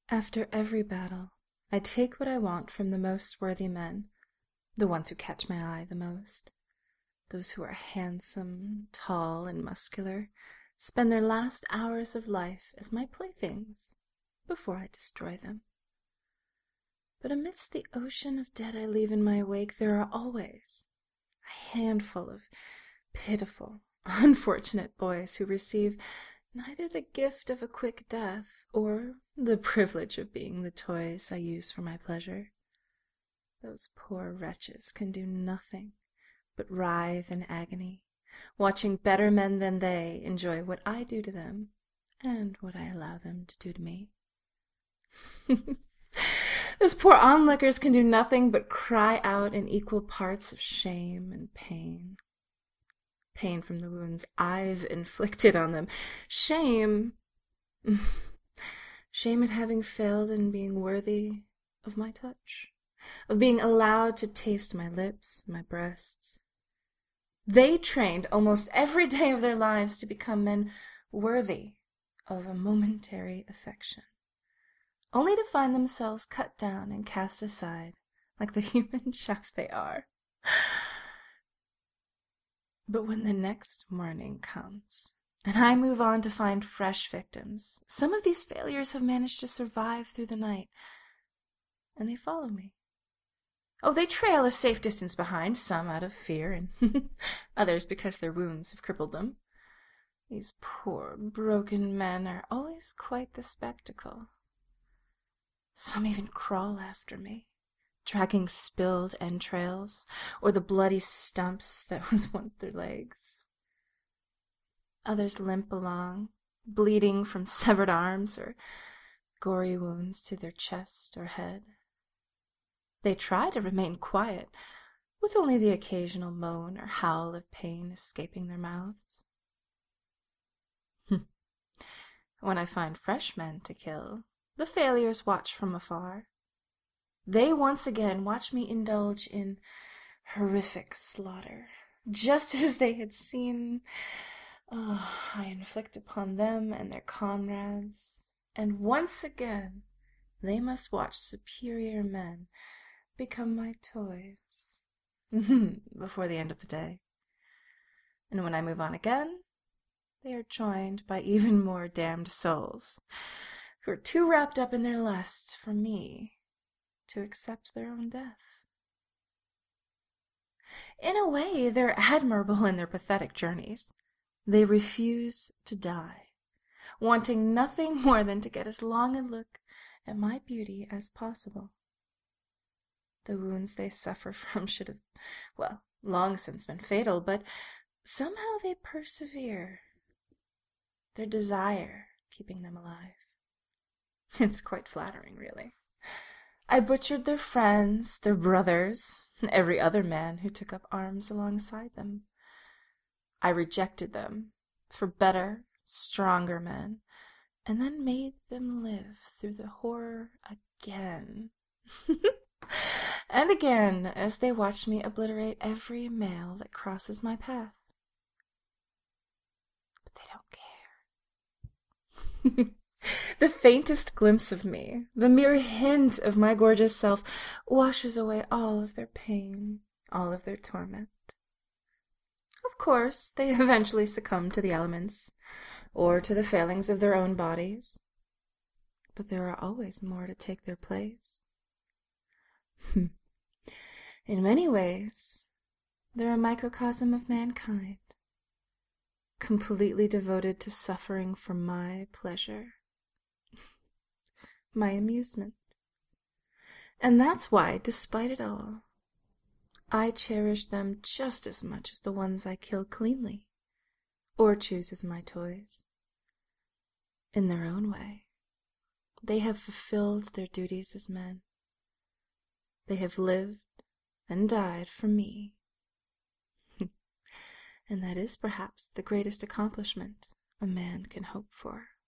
After every battle, I take what I want from the most worthy men, the ones who catch my eye the most. Those who are handsome, tall, and muscular spend their last hours of life as my playthings before I destroy them. But amidst the ocean of dead I leave in my wake, there are always a handful of pitiful, unfortunate boys who receive neither the gift of a quick death or the privilege of being the toys I use for my pleasure. Those poor wretches can do nothing but writhe in agony, watching better men than they enjoy what I do to them and what I allow them to do to me. Those poor onlookers can do nothing but cry out in equal parts of shame and pain. Pain from the wounds I've inflicted on them. Shame at having failed in being worthy of my touch, of being allowed to taste my lips, my breasts. They trained almost every day of their lives to become men worthy of a momentary affection, only to find themselves cut down and cast aside like the human chaff they are. But when the next morning comes, and I move on to find fresh victims, some of these failures have managed to survive through the night, and they follow me. Oh, they trail a safe distance behind, some out of fear, and others because their wounds have crippled them. These poor, broken men are always quite the spectacle. Some even crawl after me, dragging spilled entrails, or the bloody stumps that was once their legs. Others limp along, bleeding from severed arms or gory wounds to their chest or head. They try to remain quiet, with only the occasional moan or howl of pain escaping their mouths. When I find fresh men to kill, the failures watch from afar. They once again watch me indulge in horrific slaughter, just as they had seen I inflict upon them and their comrades, and once again they must watch superior men become my toys before the end of the day. And when I move on again, they are joined by even more damned souls who are too wrapped up in their lust for me to accept their own death. In a way, they're admirable in their pathetic journeys. They refuse to die, wanting nothing more than to get as long a look at my beauty as possible. The wounds they suffer from should have, long since been fatal, but somehow they persevere, their desire keeping them alive. It's quite flattering, really. I butchered their friends, their brothers, and every other man who took up arms alongside them. I rejected them for better, stronger men, and then made them live through the horror again. And again, as they watch me obliterate every male that crosses my path. But they don't care. The faintest glimpse of me, the mere hint of my gorgeous self, washes away all of their pain, all of their torment. Of course, they eventually succumb to the elements, or to the failings of their own bodies. But there are always more to take their place. In many ways, they're a microcosm of mankind, completely devoted to suffering for my pleasure, my amusement. And that's why, despite it all, I cherish them just as much as the ones I kill cleanly, or choose as my toys. In their own way, they have fulfilled their duties as men. They have lived and died for me. And that is perhaps the greatest accomplishment a man can hope for.